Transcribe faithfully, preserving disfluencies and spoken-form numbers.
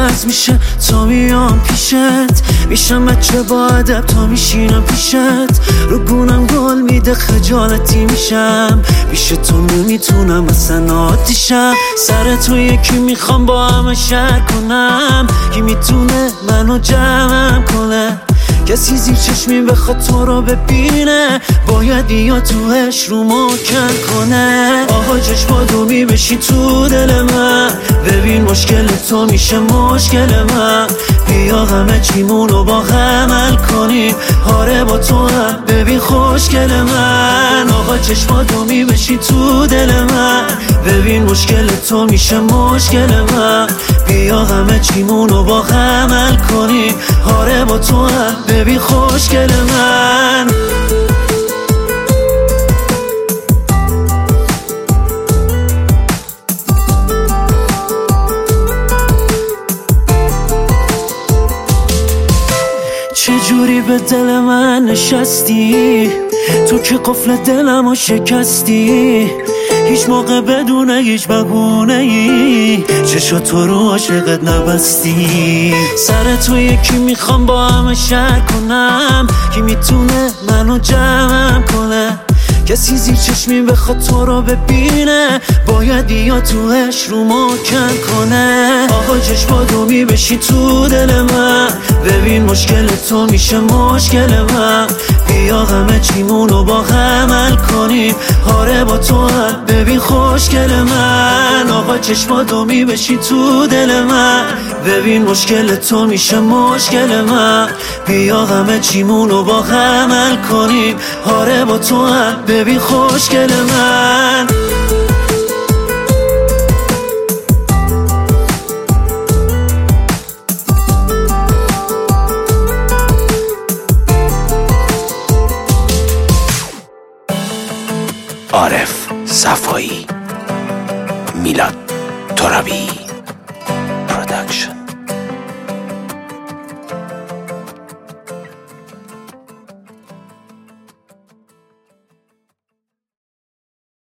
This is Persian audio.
عوض میشه تا میام پیشت، میشم بچه با ادب تا میشینم پیشت، رو گونم گل میده خجالتی میشم، پیش تو نمیتونم اصلا آتیشم، سر تو یکی میخوام با همه شهر کنم، کی میتونه منو جمعم کنه، کسی زیر چشمی بخواد تو رو ببینه، باید یا توش رو محکم کنه. آقا چشماتو میبشی تو دل من، ببین مشکل تو میشه مشکل من، بیا همه چیمونو با هم حل کنیم، آره با تو هم ببین خوشگل من. آقا چشماتو میبشی تو دل من، ببین مشکل تو میشه مشکل من، بیا همه چیمونو با هم حل کنیم، آره با تو هم ببین خوشگل من. چجوری به دل من نشستی، تو که قفل دلمو شکستی، هیچ موقع بدون هیچ بهونه ای چشا تو رو عاشقت نبستی، سر تو یکی میخوام با همه شهر کنم، کی میتونه منو جمعم کنه، کسی زیر چشمی بخواد تو رو ببینه، باید یا توش رو محکم کنه. آقا چشماتو میبشی تو دل من، ببین مشکل تو میشه مشکل من، بیا همه چیمونو با هم حل کنیم، آره با تو هم ببین خوشگل من. آقا چشماتو میبشی تو دل من، ببین مشکل تو میشه مشکل من، بیا همه چیمونو با هم حل کنیم، آره با تو هم ببین خوشگل من. عارف صفایی، میلاد ترابی.